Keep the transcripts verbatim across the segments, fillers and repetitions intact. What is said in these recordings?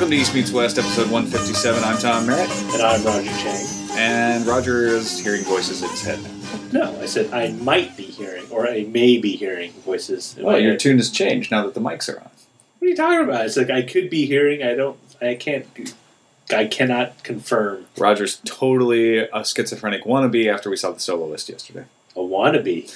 Welcome to East Meets West, episode one fifty-seven. I'm Tom Merritt. And I'm Roger Chang. And Roger is hearing voices in his head now. No, I said I might be hearing, or I may be hearing voices in Well, my your head. tune has changed now that the mics are on. What are you talking about? It's like I could be hearing, I don't, I can't, I cannot confirm. Roger's totally a schizophrenic wannabe after we saw The Soloist yesterday. A wannabe.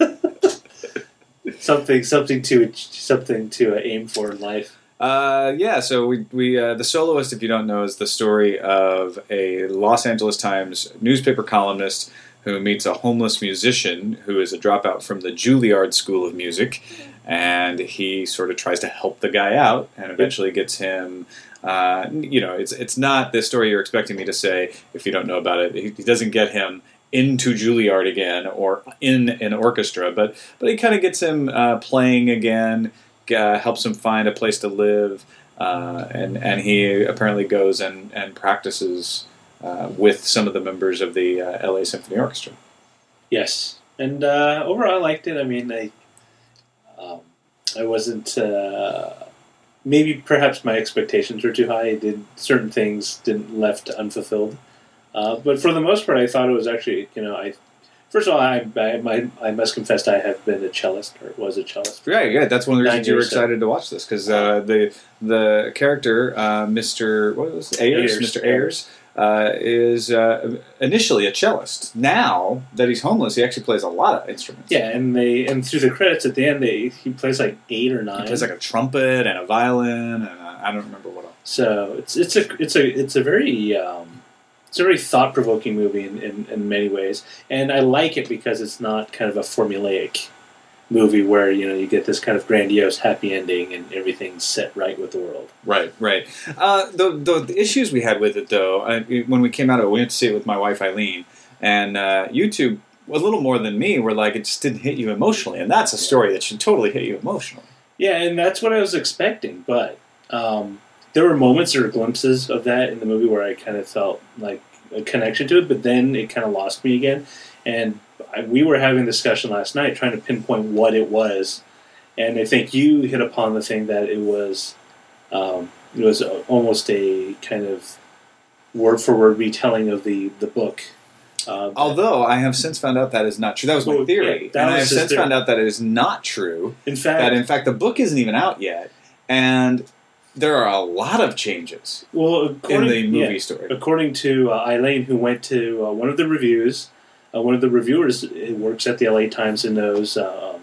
something, something to, something to uh, aim for in life. Uh, yeah, so we, we uh, The Soloist, if you don't know, is the story of a Los Angeles Times newspaper columnist who meets a homeless musician who is a dropout from the Juilliard School of Music, and he sort of tries to help the guy out, and eventually gets him, uh, you know, it's it's not the story you're expecting me to say, if you don't know about it. He, he doesn't get him into Juilliard again, or in an orchestra, but, but he kind of gets him uh, playing again, Uh, helps him find a place to live, uh, and and he apparently goes and and practices uh, with some of the members of the uh, L A Symphony Orchestra. Yes, and uh, overall I liked it. I mean, I um, I wasn't uh, maybe perhaps my expectations were too high. I did certain things didn't left unfulfilled, uh, but for the most part, I thought it was actually, you know, I. First of all, I, I, my, I must confess I have been a cellist, or was a cellist. Right, yeah, that's one of the reasons you were years, so- excited to watch this, because uh, the the character, uh, Mister what was it? Ayers, Ayers. Mister Ayers, uh, is uh, initially a cellist. Now that he's homeless, he actually plays a lot of instruments. Yeah, and they and through the credits at the end, they he plays like eight or nine. He plays like a trumpet and a violin, and uh, I don't remember what else. So it's it's a it's a it's a very um, it's a very thought provoking movie in, in, in many ways, and I like it because it's not kind of a formulaic movie where, you know, you get this kind of grandiose happy ending and everything's set right with the world. Right, right. Uh, the, the the issues we had with it, though, I, when we came out of it, we went to see it with my wife Eileen, and uh, you two, a little more than me, were like, it just didn't hit you emotionally, and that's a story that should totally hit you emotionally. Yeah, and that's what I was expecting, but um, there were moments or glimpses of that in the movie where I kind of felt like a connection to it, but then it kind of lost me again. And I, we were having a discussion last night trying to pinpoint what it was, and I think you hit upon the thing that it was um, it was a, almost a kind of word-for-word retelling of the, the book. Uh, Although I have since found out that is not true. That was my Well, theory. yeah, that and I was have his since theory. found out that it is not true. in fact, That, in fact, the book isn't even out yet, and there are a lot of changes well, in according, the movie yeah, story. according to uh, Eileen, who went to uh, one of the reviews, uh, one of the reviewers who works at the L A Times and knows uh,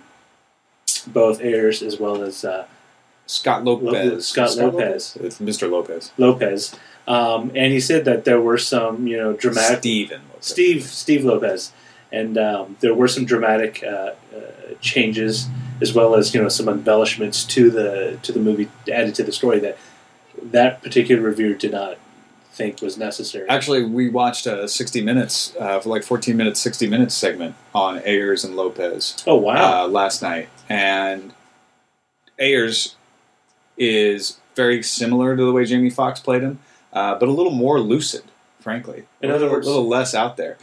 both Ayers as well as uh, Scott Lopez. Lo- Scott Lopez. It's Mister Lopez. Lopez, um, and he said that there were some, you know, dramatic Steven Lopez. Steve Steve Lopez, and um, there were some dramatic uh, uh, changes as well as, you know, some embellishments to the to the movie added to the story that that particular reviewer did not think was necessary. Actually, we watched a sixty minutes, uh, for like fourteen minutes, sixty minutes segment on Ayers and Lopez Oh wow! uh, last night. And Ayers is very similar to the way Jamie Foxx played him, uh, but a little more lucid, frankly. In a other little, words- a little less out there.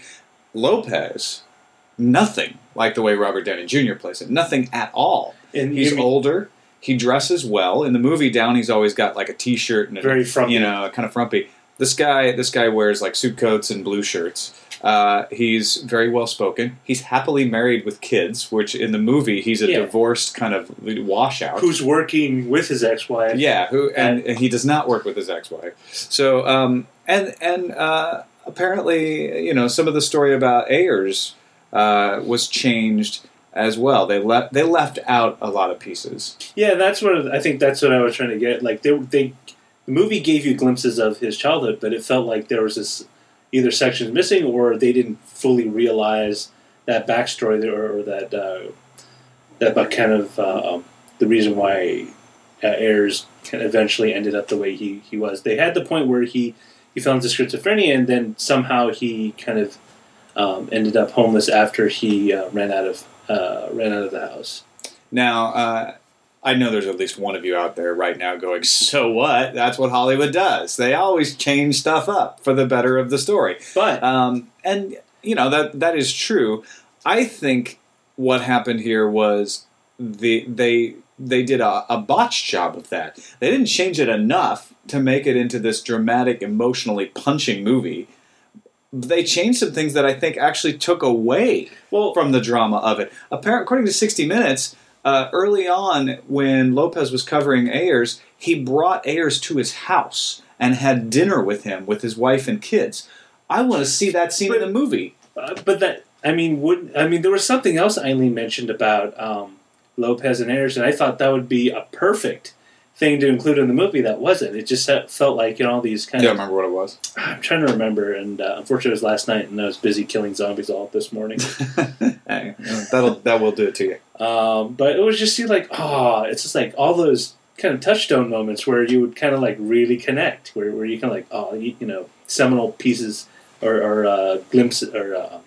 Lopez, nothing like the way Robert Downey Junior plays it. Nothing at all. and He's you mean- older. He dresses well. In the movie, Downey's always got like a T-shirt and a, Very frumpy. you know, kind of frumpy. This guy, this guy wears like suit coats and blue shirts. Uh, he's very well spoken. He's happily married with kids, which in the movie he's a Yeah. divorced kind of washout. who's working with his ex-wife. Yeah, who and, and he does not work with his ex-wife. So um, and and uh, apparently, you know, some of the story about Ayers uh, was changed as well. They left they left out a lot of pieces. Yeah, that's what I think. That's what I was trying to get. Like they, they, the movie gave you glimpses of his childhood, but it felt like there was this either sections missing or they didn't fully realize that backstory there, or, or that uh, that but kind of uh, um, the reason why uh, Ayers kind of eventually ended up the way he, he was. They had the point where he he fell into schizophrenia, and then somehow he kind of um, ended up homeless after he uh, ran out of uh, ran out of the house. Now, uh, I know there's at least one of you out there right now going, so what? That's what Hollywood does. They always change stuff up for the better of the story. But Um, and, you know, that that is true. I think what happened here was the they they did a, a botched job of that. They didn't change it enough to make it into this dramatic, emotionally punching movie. They changed some things that I think actually took away well, from the drama of it. Apparently, according to sixty minutes, uh, early on when Lopez was covering Ayers, he brought Ayers to his house and had dinner with him, with his wife and kids. I want to see that scene but, in the movie. Uh, but that, I mean, would I mean there was something else Eileen mentioned about um, Lopez and Ayers, and I thought that would be a perfect thing to include in the movie. That wasn't. It just felt like, you know, all these kind yeah, of... I remember what it was. I'm trying to remember, and uh, unfortunately it was last night, and I was busy killing zombies all this morning. Hey, that'll, that will do it to you. Um, but it was just see like, oh, it's just like all those kind of touchstone moments where you would kind of like really connect, where, where you kind of like, oh, you, you know, seminal pieces or, or uh, glimpses or uh,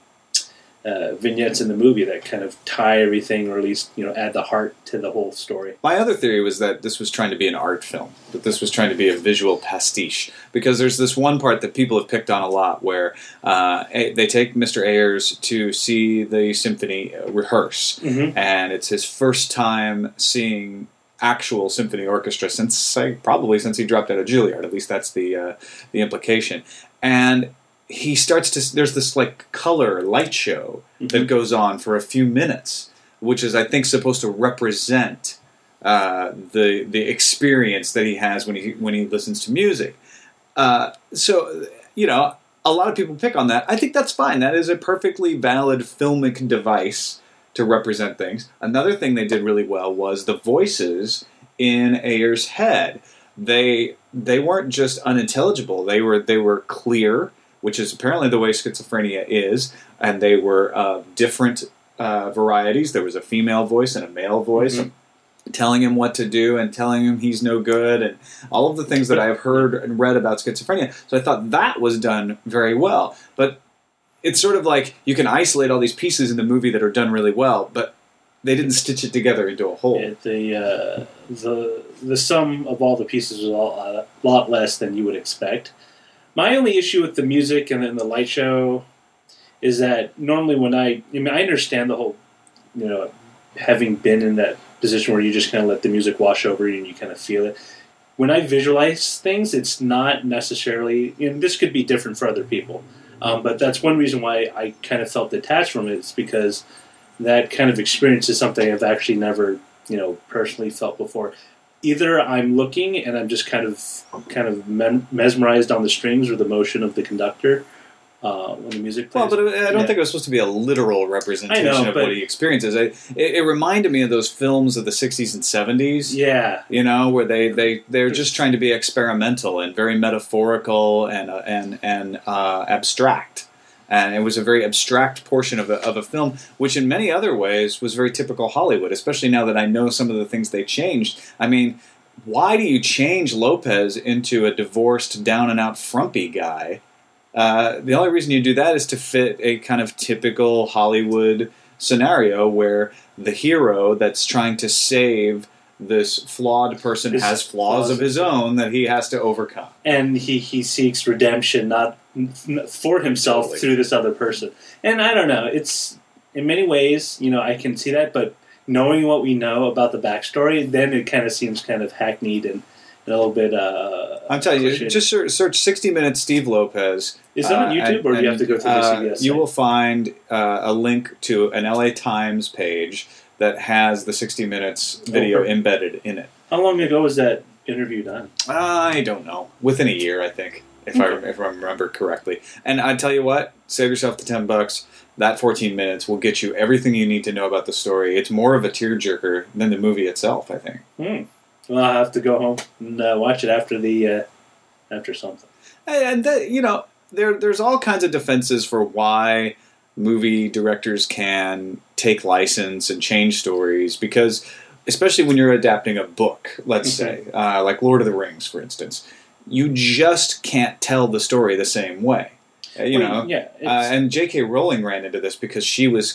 uh, vignettes in the movie that kind of tie everything, or at least, you know, add the heart to the whole story. My other theory was that this was trying to be an art film, that this was trying to be a visual pastiche, because there's this one part that people have picked on a lot where uh, they take Mister Ayers to see the symphony rehearse, mm-hmm. and it's his first time seeing actual symphony orchestra since like, probably since he dropped out of Juilliard. At least that's the uh, the implication. And he starts to, there's this like color light show mm-hmm. that goes on for a few minutes, which is I think supposed to represent uh, the the experience that he has when he when he listens to music. Uh, so you know, a lot of people pick on that. I think that's fine. That is a perfectly valid filmic device to represent things. Another thing they did really well was the voices in Ayers' head. They they weren't just unintelligible. They were they were clear, which is apparently the way schizophrenia is, and they were uh, different uh, varieties. There was a female voice and a male voice mm-hmm. telling him what to do and telling him he's no good, and all of the things that I've heard and read about schizophrenia. So I thought that was done very well. But it's sort of like you can isolate all these pieces in the movie that are done really well, but they didn't stitch it together into a whole. Yeah, the, uh, the, the sum of all the pieces was a lot less than you would expect. My only issue with the music and then the light show is that normally when I, I mean, I understand the whole, you know, having been in that position where you just kind of let the music wash over you and you kind of feel it. When I visualize things, it's not necessarily, and this could be different for other people, um, but that's one reason why I kind of felt detached from it. It's because that kind of experience is something I've actually never, you know, personally felt before. Either I'm looking and I'm just kind of kind of mesmerized on the strings or the motion of the conductor uh, when the music plays. Well, but I don't yeah. think it was supposed to be a literal representation know, of what he experiences. It, it, it reminded me of those films of the sixties and seventies. Yeah. You know, where they, they, they're just trying to be experimental and very metaphorical and, uh, and, and uh, abstract. And it was a very abstract portion of a, of a film, which in many other ways was very typical Hollywood, especially now that I know some of the things they changed. I mean, why do you change Lopez into a divorced, down-and-out frumpy guy? Uh, the only reason you do that is to fit a kind of typical Hollywood scenario where the hero that's trying to save this flawed person his has flaws, flaws of his own that he has to overcome. And he, he seeks redemption, not for himself totally. Through this other person. And I don't know, it's in many ways, you know, I can see that, but knowing what we know about the backstory, then it kind of seems kind of hackneyed and a little bit uh I'm telling you, just search, search sixty minutes Steve Lopez. Is that on YouTube, uh, and, or do you have to go through the uh, C B S? You will find uh, a link to an L A Times page that has the sixty minutes video oh, embedded in it. How long ago was that interview done? I don't know. Within a year, I think. If okay. I if I remember correctly, and I tell you what, save yourself the ten bucks. That fourteen minutes will get you everything you need to know about the story. It's more of a tearjerker than the movie itself, I think. Hmm. Well, I'll have to go home and uh, watch it after the uh, after something. And that, you know, there there's all kinds of defenses for why movie directors can take license and change stories, because especially when you're adapting a book, let's mm-hmm. say, uh, like Lord of the Rings, for instance. You just can't tell the story the same way, you well, know. Yeah, uh, and J K. Rowling ran into this because she was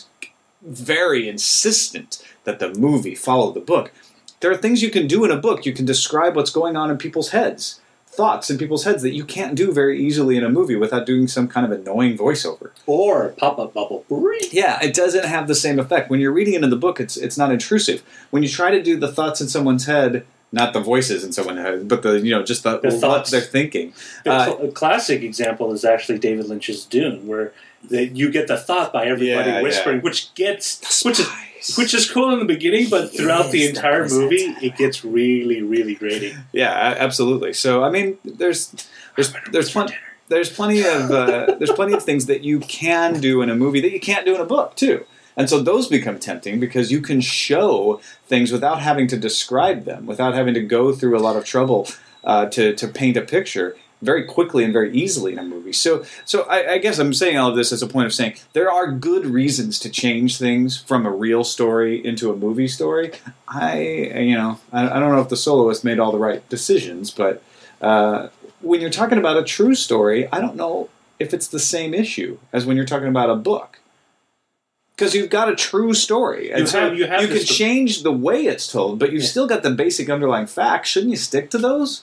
very insistent that the movie follow the book. There are things you can do in a book. You can describe what's going on in people's heads. thoughts in people's heads that you can't do very easily in a movie without doing some kind of annoying voiceover. Or pop-up bubble. Yeah, it doesn't have the same effect. When you're reading it in the book, it's it's not intrusive. When you try to do the thoughts in someone's head, not the voices in someone's head, but the you know just the, the what thoughts. they're thinking. The Uh, cl- a classic example is actually David Lynch's Dune, where the, you get the thought by everybody Yeah, whispering, yeah. which gets The which is spies. which is cool in the beginning, but throughout the Yes, that entire was movie, it. it gets really, really grating. Yeah, a- absolutely. So I mean, there's there's there's plenty there's plenty of uh, there's plenty of things that you can do in a movie that you can't do in a book too, and so those become tempting because you can show things without having to describe them, without having to go through a lot of trouble uh, to to paint a picture very quickly and very easily in a movie. So so I, I guess I'm saying all of this as a point of saying there are good reasons to change things from a real story into a movie story. I you know I, I don't know if The Soloist made all the right decisions, but uh, when you're talking about a true story, I don't know if it's the same issue as when you're talking about a book. Because you've got a true story. And You so have- you have you this can sto- change the way it's told, but you've Yeah. still got the basic underlying facts. Shouldn't you stick to those?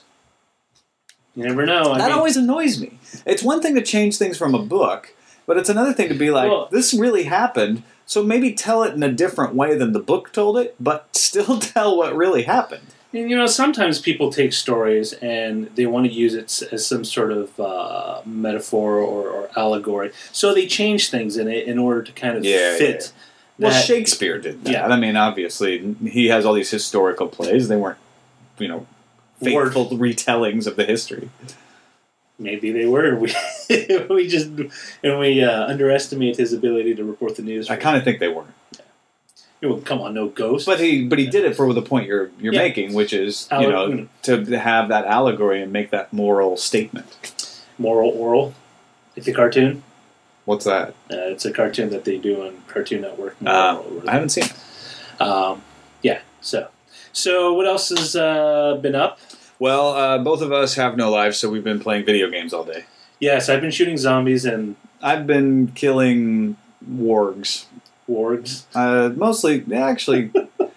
You never know. I That mean, always annoys me. It's one thing to change things from a book, but it's another thing to be like, Well- this really happened, so maybe tell it in a different way than the book told it, but still tell what really happened. And, you know, sometimes people take stories and they want to use it s- as some sort of uh, metaphor or, or allegory. So they change things in it in order to kind of Yeah, fit. Well, that- Shakespeare did that. Yeah. I mean, obviously, he has all these historical plays. They weren't, you know, Word. faithful retellings of the history. Maybe they were. We we just and we uh, underestimate his ability to report the news. I kind of think they weren't. Well, come on, no ghost. But he, but he did it for the point you're you're Yeah. making, which is you Alle- know to have that allegory and make that moral statement. Moral oral. Like the cartoon. What's that? Uh, it's a cartoon that they do on Cartoon Network. Uh, Moral or whatever. I haven't seen it. Um, yeah. So, so what else has uh, been up? Well, uh, both of us have no lives, so we've been playing video games all day. Yes, I've been shooting zombies and I've been killing wargs. wargs. Uh, mostly, actually,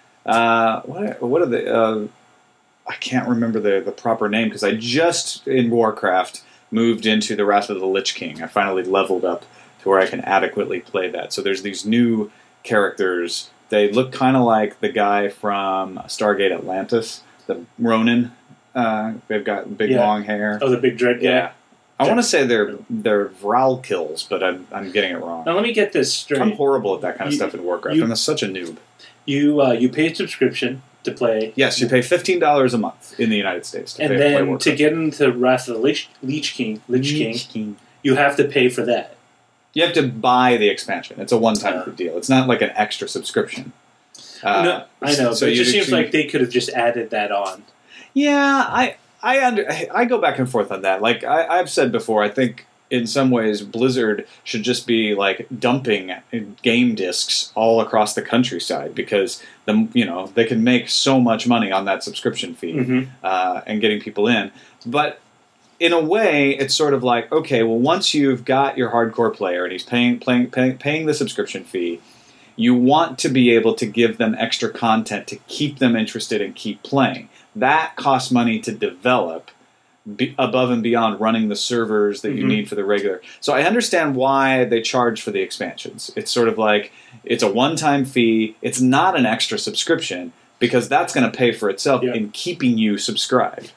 uh, what what are they? Uh, I can't remember the, the proper name because I just in Warcraft moved into the Wrath of the Lich King. I finally leveled up to where I can adequately play that. So there's these new characters. They look kind of like the guy from Stargate Atlantis, the Ronin. Uh, they've got big Yeah. long hair. Oh, the big dread guy. Yeah, I want to say they're they're Vral kills, but I'm I'm getting it wrong. Now let me get this straight. I'm horrible at that kind of You- stuff in Warcraft. you- I'm such a noob. You uh, you pay a subscription to play, Yes, you pay fifteen dollars a month in the United States to and pay, play then Warcraft. to get into Wrath of the Lich, Lich King, Lich King, you have to pay for that. You have to buy the expansion. It's a one-time Uh. deal. It's not like an extra subscription. Uh, no, I know, so but it you just seems actually- like they could have just added that on. Yeah, I I under I go back and forth on that. Like I, I've said before, I think in some ways Blizzard should just be like dumping game discs all across the countryside because the you know they can make so much money on that subscription fee Mhm. uh, and getting people in. But in a way, it's sort of like okay, well, once you've got your hardcore player and he's paying paying paying, paying the subscription fee. You want to be able to give them extra content to keep them interested and keep playing. That costs money to develop be, above and beyond running the servers that you Mhm. need for the regular. So I understand why they charge for the expansions. It's sort of like it's a one-time fee. It's not an extra subscription because that's going to pay for itself Yeah. in keeping you subscribed.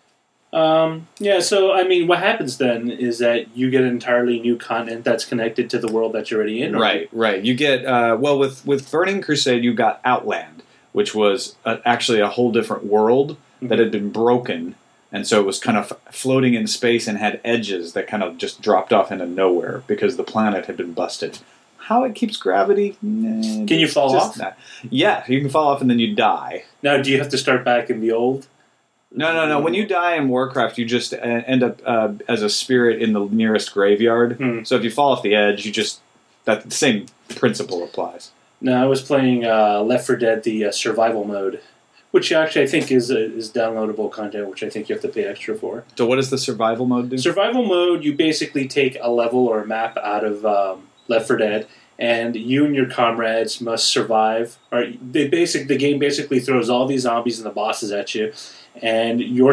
Um, yeah, so I mean, what happens then is that you get entirely new content that's connected to the world that you're already in. Right, right. You get uh, well with with Burning Crusade. You got Outland, which was uh actually a whole different world that had been broken, and so it was kind of floating in space and had edges that kind of just dropped off into nowhere because the planet had been busted. How it keeps gravity? Nah, Can you fall just off? not. Yeah, you can fall off and then you die. Now, do you have to start back in the old? No, no, no. When you die in Warcraft, you just uh, end up uh, as a spirit in the nearest graveyard. Hmm. So if you fall off the edge, you just that the same principle applies. No, I was playing uh, Left four Dead, the uh, survival mode, which actually I think is uh, is downloadable content, which I think you have to pay extra for. So what does the survival mode do? Survival mode, you basically take a level or a map out of um, Left four Dead, and you and your comrades must survive. Or they basic the game basically throws all these zombies and the bosses at you, and your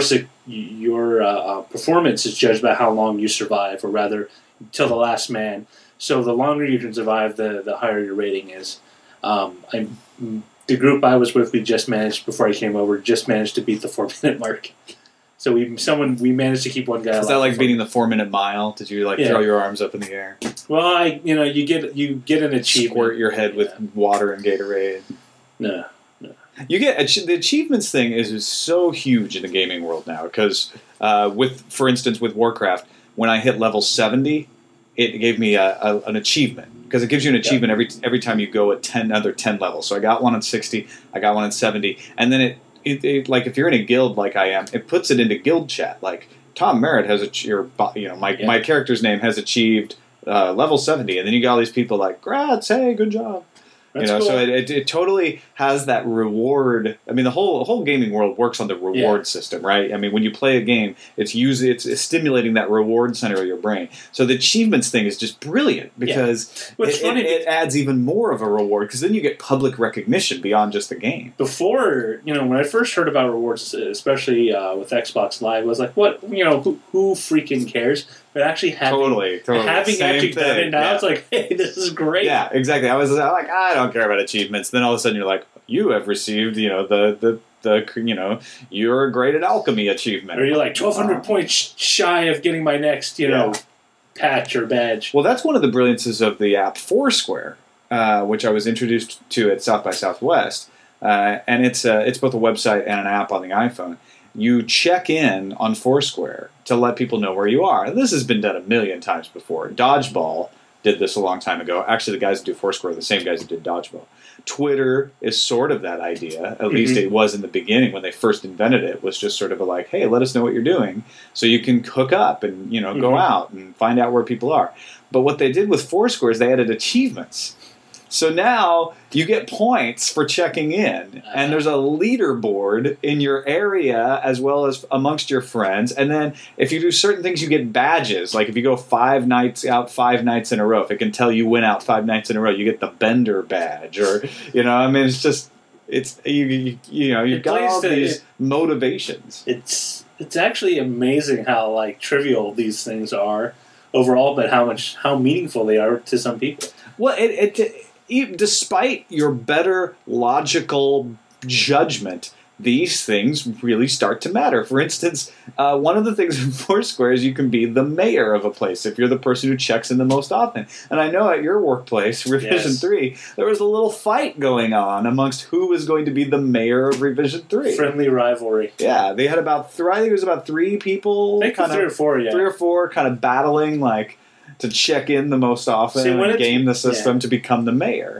your uh, uh, performance is judged by how long you survive, or rather, till the last man. So the longer you can survive, the the higher your rating is. Um, I the group I was with, we just managed before I came over, just managed to beat the four minute mark. So we someone we managed to keep one guy alive. Is that like beating the four minute mile? Did you like yeah. throw your arms up in the air? Well, I you know you get you get an achievement. Squirt your head yeah. with water and Gatorade. No, no. You get the achievements thing is, is so huge in the gaming world now because uh, with for instance with Warcraft, when I hit level seventy, it gave me a, a, an achievement because it gives you an achievement yeah. every every time you go a ten another ten levels. So I got one at sixty, I got one at seventy, and then it. It, it, like if you're in a guild like I am, it puts it into guild chat. Like Tom Merritt has a, your, you know, my yeah. my character's name has achieved uh, level seventy, and then you got all these people like, "Grats, hey, good job." That's you know, cool. So it, it, it totally has that reward. I mean, the whole whole gaming world works on the reward yeah. system, right? I mean, when you play a game, it's using it's, it's stimulating that reward center of your brain. So the achievements thing is just brilliant because yeah. it, funny, it, it adds even more of a reward because then you get public recognition beyond just the game. Before, you know, when I first heard about rewards, especially uh, with Xbox Live, I was like, "What? You know, who, who freaking cares?" But actually having totally, totally. having Same actually thing. done it now, yeah. it's like, hey, this is great. Yeah, exactly. I was I'm like, I don't care about achievements. Then all of a sudden you're like, you have received, you know, the the, the you know, you're great at alchemy achievement. Or you're like twelve hundred uh, points shy of getting my next, you know, yeah. patch or badge. Well, that's one of the brilliances of the app Foursquare, uh, which I was introduced to at South by Southwest, uh, and it's uh, it's both a website and an app on the iPhone. You check in on Foursquare to let people know where you are. And this has been done a million times before. Dodgeball did this a long time ago. Actually, the guys who do Foursquare are the same guys who did Dodgeball. Twitter is sort of that idea. At mm-hmm. least it was in the beginning when they first invented it. It was just sort of a like, hey, let us know what you're doing so you can hook up and you know mm-hmm. go out and find out where people are. But what they did with Foursquare is they added achievements. So now you get points for checking in, and there's a leaderboard in your area as well as amongst your friends. And then if you do certain things, you get badges. Like if you go five nights out, five nights in a row, if it can tell you went out five nights in a row, you get the Bender badge. Or you know, I mean, it's just it's you you, you know you've got all these it, motivations. It's it's actually amazing how like trivial these things are overall, but how much how meaningful they are to some people. Well, it. it despite your better logical judgment, these things really start to matter. For instance, uh, one of the things in Foursquare is you can be the mayor of a place if you're the person who checks in the most often. And I know at your workplace, Revision yes. three, there was a little fight going on amongst who was going to be the mayor of Revision three. Friendly rivalry. Yeah, they had about, th- I think it was about three people. I think kind three of, or four, yeah. Three or four kind of battling, like, to check in the most often See, and game the system yeah. to become the mayor.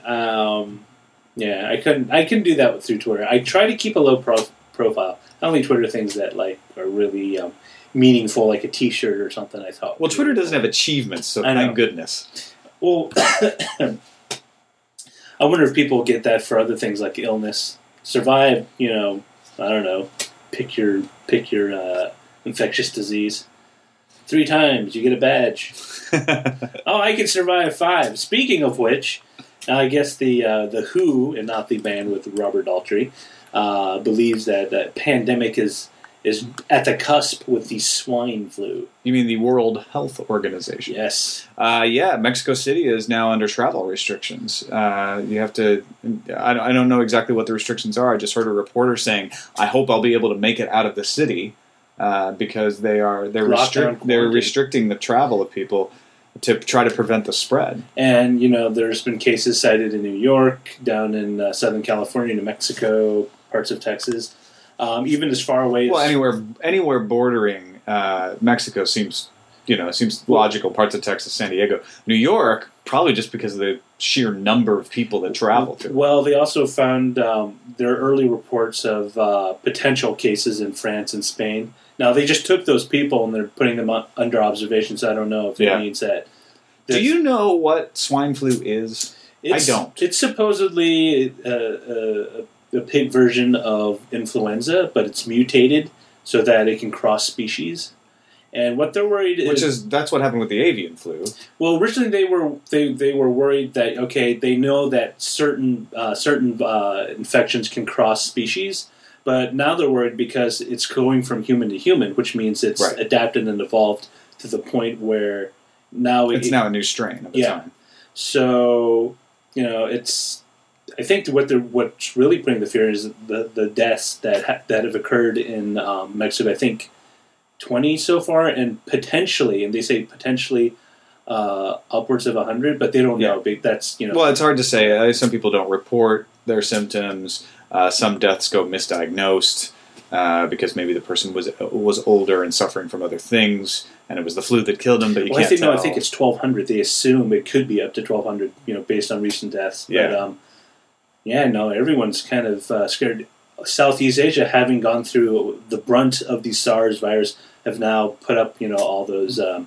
Um, yeah, I couldn't. I couldn't do that with, through Twitter. I try to keep a low pro- profile. Only Twitter things that like are really um, meaningful, like a T-shirt or something. I thought. Well, Twitter doesn't have achievements, so thank goodness. Well, I wonder if people get that for other things like illness, survive. You know, I don't know. Pick your pick your uh, infectious disease. Three times, you get a badge. Oh, I can survive five. Speaking of which, I guess the uh, the W H O, and not the band with Robert Daltrey, uh, believes that that pandemic is is at the cusp with the swine flu. You mean the World Health Organization? Yes. Uh, yeah, Mexico City is now under travel restrictions. Uh, you have to. I, I don't know exactly what the restrictions are. I just heard a reporter saying, "I hope I'll be able to make it out of the city." Uh, because they are they're restrict, they're restricting the travel of people to try to prevent the spread. And you know, there's been cases cited in New York, down in uh, Southern California, New Mexico, parts of Texas, um, even as far away. as... Well, anywhere anywhere bordering uh, Mexico seems you know seems logical. Parts of Texas, San Diego, New York, probably just because of the sheer number of people that travel through. Well, they also found um, there are early reports of uh, potential cases in France and Spain. Now, they just took those people and they're putting them under observation, so I don't know if it yeah. means that. Do you know what swine flu is? I don't. It's supposedly a, a, a pig version of influenza, but it's mutated so that it can cross species. And what they're worried is, which is that's what happened with the avian flu. Well, originally they were they, they were worried that okay, they know that certain uh, certain uh, infections can cross species, but now they're worried because it's going from human to human, which means it's right. adapted and evolved to the point where now it's it, now a new strain of its yeah. own. So you know, it's I think what they're what's really putting the fear is the the deaths that ha- that have occurred in um, Mexico. I think. twenty so far, and potentially, and they say potentially uh, upwards of one hundred, but they don't yeah. know. That's, you know. Well, it's hard to say. Uh, some people don't report their symptoms. Uh, some deaths go misdiagnosed uh, because maybe the person was was older and suffering from other things, and it was the flu that killed them, but you well, can't I think, tell. No, I think it's twelve hundred. They assume it could be up to twelve hundred, you know, based on recent deaths. Yeah. But, um, yeah, no, everyone's kind of uh, scared. Southeast Asia, having gone through the brunt of the SARS virus, have now put up, you know, all those. Um,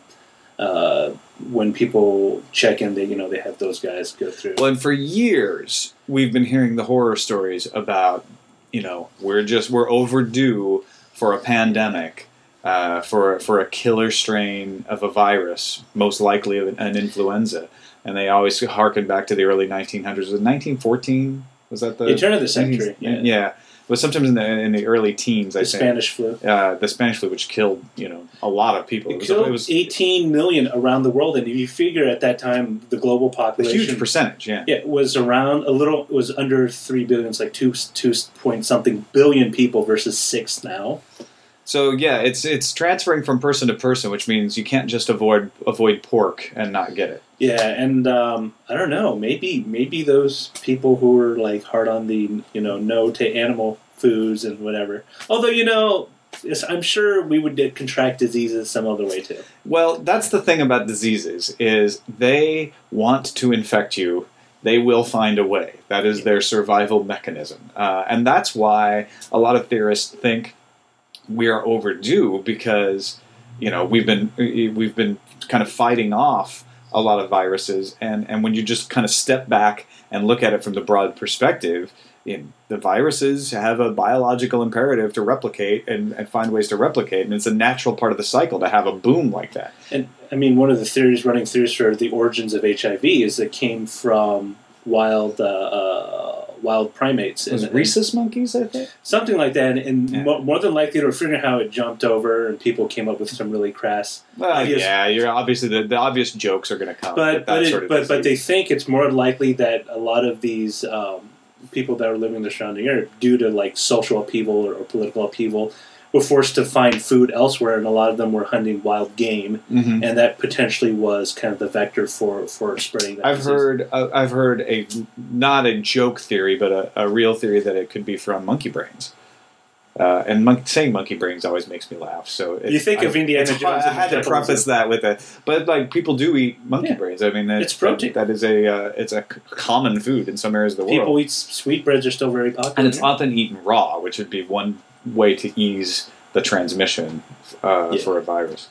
uh, when people check in, they you know they have those guys go through. Well, and for years we've been hearing the horror stories about, you know, we're just we're overdue for a pandemic, uh, for for a killer strain of a virus, most likely an, an influenza, and they always harken back to the early nineteen hundreds. Was it nineteen fourteen? Was that the, the turn of the century? Yeah. yeah. It was sometimes in the in the early teens, I the think. Spanish flu. Uh, the Spanish flu, which killed, you know, a lot of people. It, it was, killed it was eighteen million around the world, and if you figure at that time the global a population, huge percentage. Yeah, yeah, it was around a little. It was under three billion. It's like two two point something billion people versus six now. So yeah, it's it's transferring from person to person, which means you can't just avoid avoid pork and not get it. Yeah, and um, I don't know. Maybe maybe those people who are like hard on the you know no to animal foods and whatever. Although you know, I'm sure we would contract diseases some other way too. Well, that's the thing about diseases is they want to infect you. They will find a way. That is their survival mechanism, uh, and that's why a lot of theorists think we are overdue because you know we've been we've been kind of fighting off a lot of viruses, and, and when you just kind of step back and look at it from the broad perspective, you know, the viruses have a biological imperative to replicate and, and find ways to replicate, and it's a natural part of the cycle to have a boom like that. And I mean, one of the theories, running theories for the origins of H I V is it came from wild uh, uh, wild primates. It was and, rhesus monkeys, I think? Something like that, and, and Yeah. mo- more than likely they were figuring out how it jumped over, and people came up with some really crass Well, ideas. yeah, you're obviously the, the obvious jokes are going to come. But with that but, it, sort of but but they disease. think it's more likely that a lot of these um, people that are living in the surrounding area, due to like social upheaval or, or political upheaval, were forced to find food elsewhere, and a lot of them were hunting wild game, Mhm. and that potentially was kind of the vector for, for spreading that I've disease. heard uh, I've heard a not a joke theory, but a, a real theory that it could be from monkey brains. Uh, and mon- saying monkey brains always makes me laugh. So it, You think I, of Indiana it's- Jones I and had the to Temple of preface that with a, but like people do eat monkey Yeah. brains. I mean, It's protein. That, that is a uh, it's a c- common food in some areas of the People world, eat sweetbreads are still very popular. and it's here. often eaten raw, which would be one way to ease the transmission uh, Yeah. for a virus.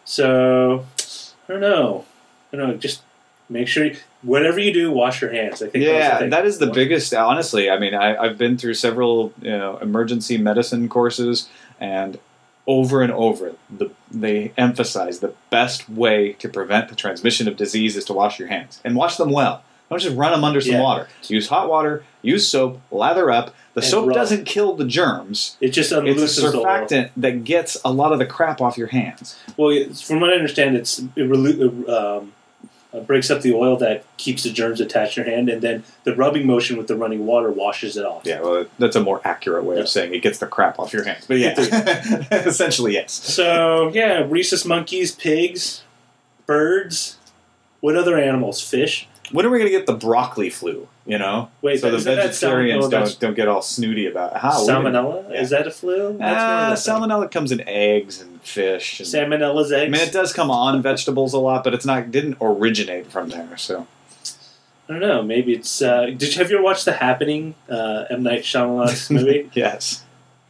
So I don't know. I don't know. Just make sure you, whatever you do, wash your hands. I think. that's the Yeah, thing. that is the Wash- biggest. Honestly, I mean, I, I've been through several, you know, emergency medicine courses, and over and over, the, they emphasize the best way to prevent the transmission of disease is to wash your hands and wash them well. Don't just run them under some Yeah. water. Use hot water. Use soap. Lather up. The And soap rub. doesn't kill the germs. It just It's unloosens a the oil. surfactant that gets a lot of the crap off your hands. Well, it's, from what I understand, it's it relu- um, uh, breaks up the oil that keeps the germs attached to your hand, and then the rubbing motion with the running water washes it off. Yeah, well, that's a more accurate way Yeah. of saying it gets the crap off your hands. But yeah, essentially yes. So yeah, rhesus monkeys, pigs, birds. What other animals? Fish. When are we going to get the broccoli flu? You know, Wait, so the isn't that vegetarians salmonella? That's- don't don't get all snooty about how we didn't- Salmonella? yeah. Is that a flu? That's Ah, more of a thing. salmonella comes in eggs and fish. And, Salmonella's I eggs. mean, it does come on vegetables a lot, but it's not didn't originate from there. So I don't know. Maybe it's. Uh, did you have you ever watched The Happening? Uh, M Night Shyamalan's movie. yes,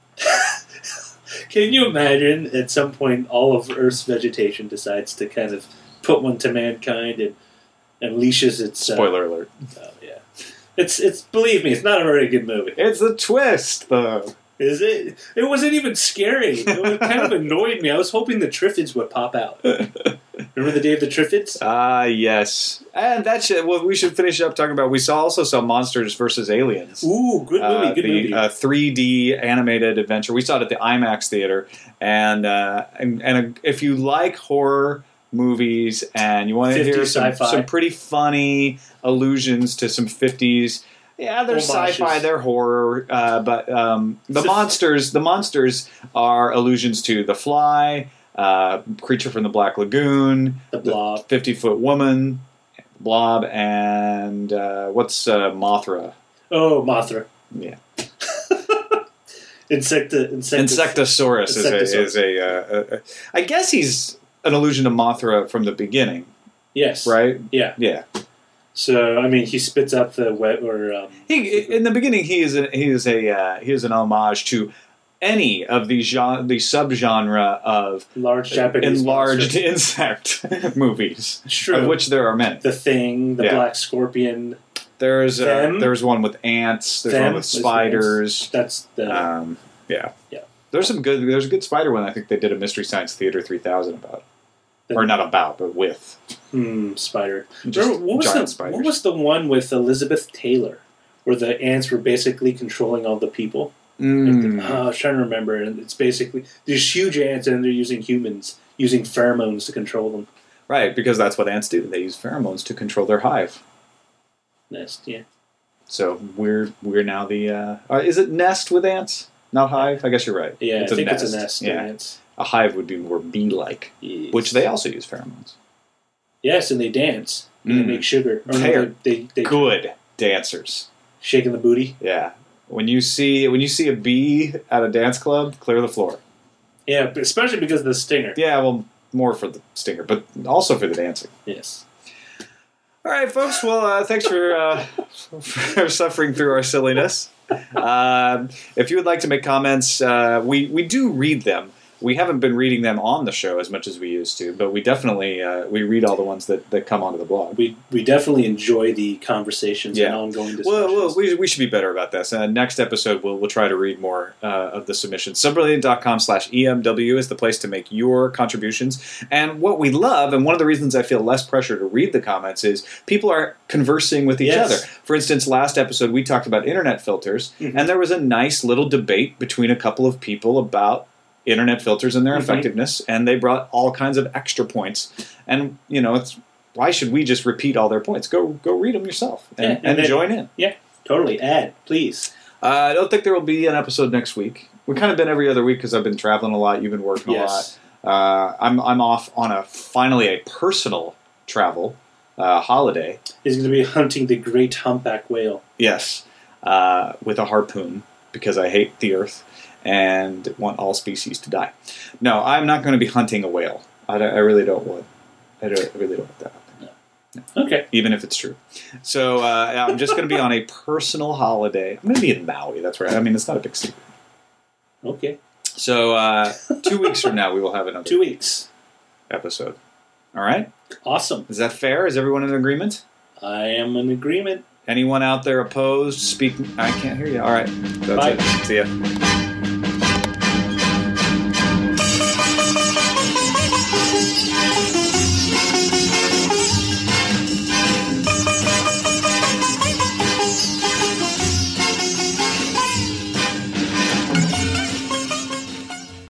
Can you imagine at some point all of Earth's vegetation decides to kind of put one to mankind and unleashes its. Uh, spoiler alert. Oh yeah, it's it's. Believe me, it's not a very good movie. It's a twist, though. Is it? It wasn't even scary. It was, kind of annoyed me. I was hoping the Triffids would pop out. Remember the day of the Triffids? Ah, uh, yes. And that should, well, we should finish up talking about. We saw also saw Monsters versus Aliens. Ooh, good movie. Uh, good the, movie. Uh, three D animated adventure. We saw it at the IMAX theater, and uh, and, and if you like horror movies and you want to hear some, some pretty funny allusions to some fifties. Yeah, they're Homages. sci-fi, they're horror, uh, but um, the monsters, the monsters are allusions to The Fly, uh, Creature from the Black Lagoon, The Blob, fifty-foot Woman, Blob, and uh, what's uh, Mothra? Oh, Mothra. Yeah, Insecta, Insectus. Insectosaurus, Insectosaurus is a, is a, uh, a. I guess he's an allusion to Mothra from the beginning. Yes. Right. Yeah. Yeah. So I mean, he spits out the wet or. Um, he in the beginning, he is a, he is a uh, he is an homage to any of the genre, the subgenre of large Japanese enlarged monsters. insect movies, It's true. of which there are many. The Thing, the Yeah. Black Scorpion. There's uh, Them. there's one with ants. There's Them. one with spiders. That's the. Um, yeah, Yeah. There's some good. There's a good spider one. I think they did a Mystery Science Theater three thousand about, the or not about, but with. Hmm, spider. Just Remember, what was giant the spiders. what was the one with Elizabeth Taylor, where the ants were basically controlling all the people? Mm. Like the, oh, I was trying to remember, and it's basically these huge ants, and they're using humans using pheromones to control them. Right, because that's what ants do. They use pheromones to control their hive. Nest, yeah. So we're we're now the. Uh, uh, is it nest with ants? Not hive? I guess you're right. Yeah, it's I a think nest. it's a nest. Yeah. Of ants. A hive would be more bee-like, Yes. which they also use pheromones. Yes, and they dance. And Mm. They make sugar. Or no, They're they, they, they Good dancers. shaking the booty. Yeah. When you see when you see a bee at a dance club, clear the floor. Yeah, but especially because of the stinger. Yeah, well, more for the stinger, but also for the dancing. Yes. All right, folks. Well, uh, thanks for, uh, for suffering through our silliness. Um, if you would like to make comments, uh, we, we do read them. We haven't been reading them on the show as much as we used to, but we definitely uh, we read all the ones that, that come onto the blog. We we definitely enjoy the conversations Yeah. and ongoing discussions. Well, well we, we should be better about this. Uh, next episode, we'll, we'll try to read more uh, of the submissions. Subbrilliant.com slash EMW is the place to make your contributions. And what we love, and one of the reasons I feel less pressure to read the comments, is people are conversing with each Yes. other. For instance, last episode, we talked about internet filters, Mhm. and there was a nice little debate between a couple of people about internet filters and their Mhm. effectiveness, and they brought all kinds of extra points. And, you know, it's why should we just repeat all their points? Go go read them yourself and, Yeah, and and then- join in. Yeah, totally. Add, please. Uh, I don't think there will be an episode next week. We've kind of been every other week because I've been traveling a lot. You've been working Yes. a lot. Uh, I'm I'm off on a finally a personal travel uh, holiday. He's going to be hunting the great humpback whale. Yes, uh, with a harpoon because I hate the earth and want all species to die. No, I'm not going to be hunting a whale. I, don't- I really don't want. I, don't, I really don't want that. Okay. Even if it's true. So uh, I'm just going to be on a personal holiday. I'm going to be in Maui. That's right. I mean, it's not a big secret. Okay. So uh, two weeks from now, we will have another Two weeks. episode. All right? Awesome. Is that fair? Is everyone in agreement? I am in agreement. Anyone out there opposed? Speak. I can't hear you. All right. That's Bye. it. See ya.